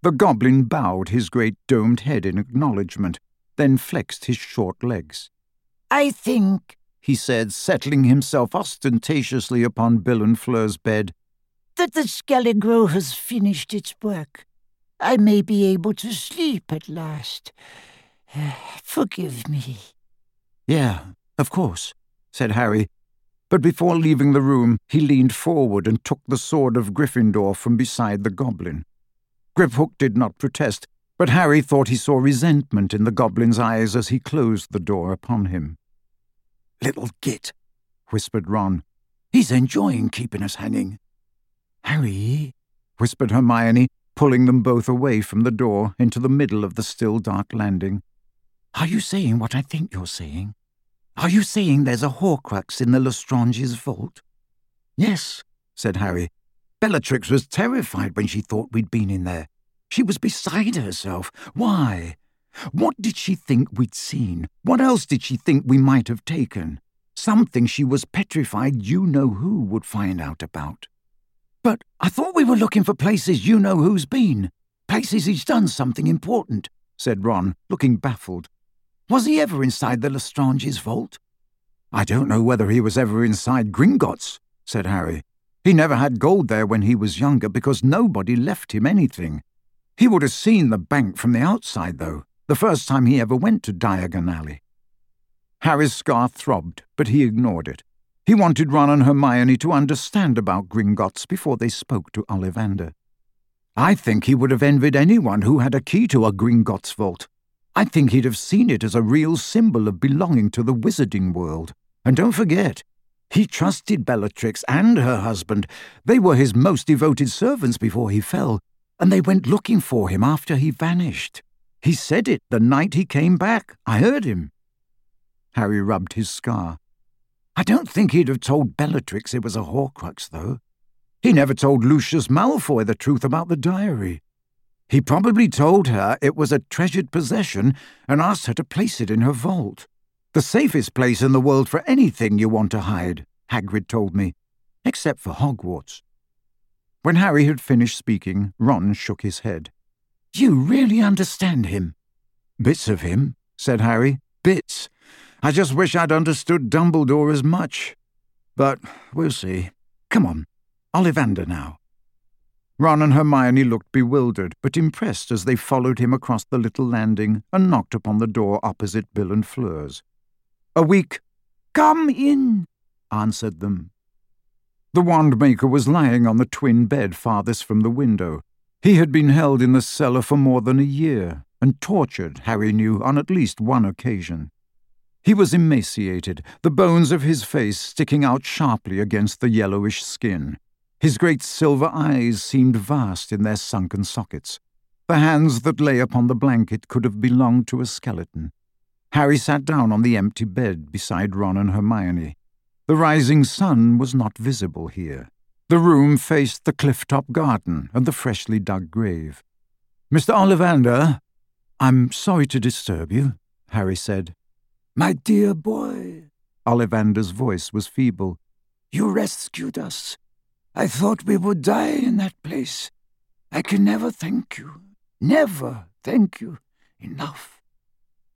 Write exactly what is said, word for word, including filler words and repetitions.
The goblin bowed his great domed head in acknowledgment, then flexed his short legs. "I think," he said, settling himself ostentatiously upon Bill and Fleur's bed, "that the Skelligro has finished its work. I may be able to sleep at last. Forgive me." "Yeah, of course," said Harry. But before leaving the room, he leaned forward and took the sword of Gryffindor from beside the goblin. Griphook did not protest, but Harry thought he saw resentment in the goblin's eyes as he closed the door upon him. "Little git," whispered Ron. "He's enjoying keeping us hanging." "Harry," whispered Hermione, pulling them both away from the door into the middle of the still dark landing. "Are you saying what I think you're saying? Are you saying there's a Horcrux in the Lestrange's vault?" "Yes," said Harry. "Bellatrix was terrified when she thought we'd been in there. She was beside herself. Why? What did she think we'd seen? What else did she think we might have taken? Something she was petrified you-know-who would find out about." "But I thought we were looking for places you-know-who's been. Places he's done something important," said Ron, looking baffled. "Was he ever inside the Lestrange's vault?" "I don't know whether he was ever inside Gringotts," said Harry. "He never had gold there when he was younger because nobody left him anything. He would have seen the bank from the outside, though, the first time he ever went to Diagon Alley." Harry's scar throbbed, but he ignored it. He wanted Ron and Hermione to understand about Gringotts before they spoke to Ollivander. "I think he would have envied anyone who had a key to a Gringotts vault. I think he'd have seen it as a real symbol of belonging to the wizarding world. And don't forget, he trusted Bellatrix and her husband. They were his most devoted servants before he fell, and they went looking for him after he vanished. He said it the night he came back. I heard him." Harry rubbed his scar. "I don't think he'd have told Bellatrix it was a Horcrux, though. He never told Lucius Malfoy the truth about the diary. He probably told her it was a treasured possession and asked her to place it in her vault. The safest place in the world for anything you want to hide, Hagrid told me, except for Hogwarts." When Harry had finished speaking, Ron shook his head. "You really understand him?" "Bits of him," said Harry. "Bits. I just wish I'd understood Dumbledore as much. But we'll see. Come on, Ollivander now." Ron and Hermione looked bewildered, but impressed as they followed him across the little landing and knocked upon the door opposite Bill and Fleur's. A weak "Come in," answered them. The wand-maker was lying on the twin bed farthest from the window. He had been held in the cellar for more than a year, and tortured, Harry knew, on at least one occasion. He was emaciated, the bones of his face sticking out sharply against the yellowish skin. His great silver eyes seemed vast in their sunken sockets. The hands that lay upon the blanket could have belonged to a skeleton. Harry sat down on the empty bed beside Ron and Hermione. The rising sun was not visible here. The room faced the cliff-top garden and the freshly dug grave. "Mister Ollivander, I'm sorry to disturb you," Harry said. "My dear boy," Ollivander's voice was feeble. "you rescued us. I thought we would die in that place. I can never thank you, never thank you enough."